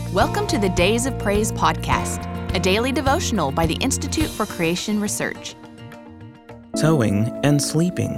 Welcome to the Days of Praise podcast, a daily devotional by the Institute for Creation Research. Sowing and sleeping.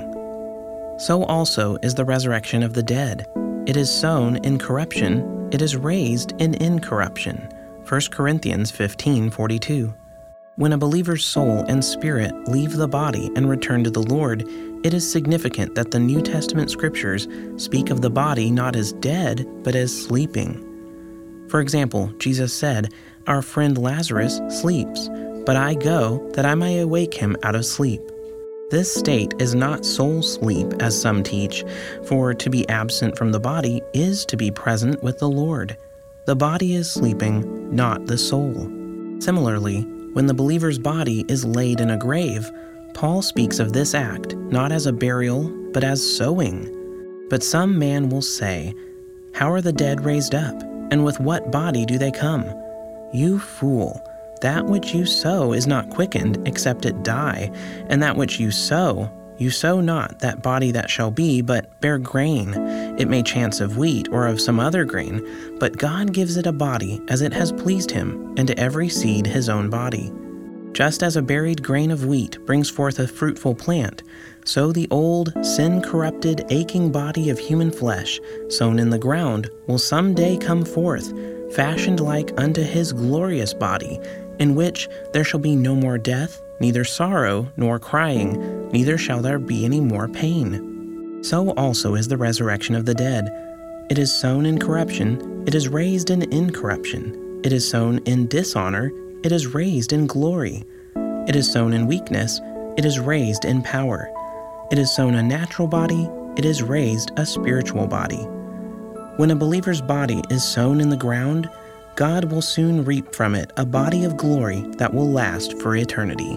So also is the resurrection of the dead. It is sown in corruption, it is raised in incorruption. 1 Corinthians 15:42. When a believer's soul and spirit leave the body and return to the Lord, it is significant that the New Testament scriptures speak of the body not as dead, but as sleeping. For example, Jesus said, "Our friend Lazarus sleeps, but I go that I may awake him out of sleep." This state is not soul sleep, as some teach, for to be absent from the body is to be present with the Lord. The body is sleeping, not the soul. Similarly, when the believer's body is laid in a grave, Paul speaks of this act not as a burial, but as sowing. But some man will say, "How are the dead raised up? And with what body do they come?" You fool! That which you sow is not quickened, except it die. And that which you sow not that body that shall be, but bear grain. It may chance of wheat or of some other grain, but God gives it a body as it has pleased him, and to every seed his own body. Just as a buried grain of wheat brings forth a fruitful plant, so the old, sin-corrupted, aching body of human flesh, sown in the ground, will someday come forth, fashioned like unto his glorious body, in which there shall be no more death, neither sorrow nor crying, neither shall there be any more pain. So also is the resurrection of the dead. It is sown in corruption, it is raised in incorruption. It is sown in dishonor, it is raised in glory. It is sown in weakness, it is raised in power. It is sown a natural body, it is raised a spiritual body. When a believer's body is sown in the ground, God will soon reap from it a body of glory that will last for eternity.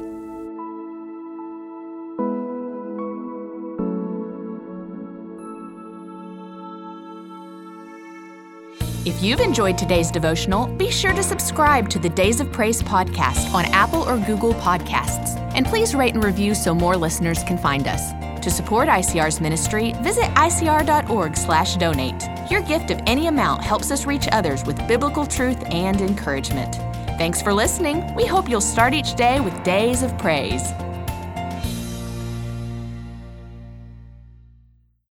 If you've enjoyed today's devotional, be sure to subscribe to the Days of Praise podcast on Apple or Google Podcasts. And please rate and review so more listeners can find us. To support ICR's ministry, visit icr.org/donate. Your gift of any amount helps us reach others with biblical truth and encouragement. Thanks for listening. We hope you'll start each day with Days of Praise.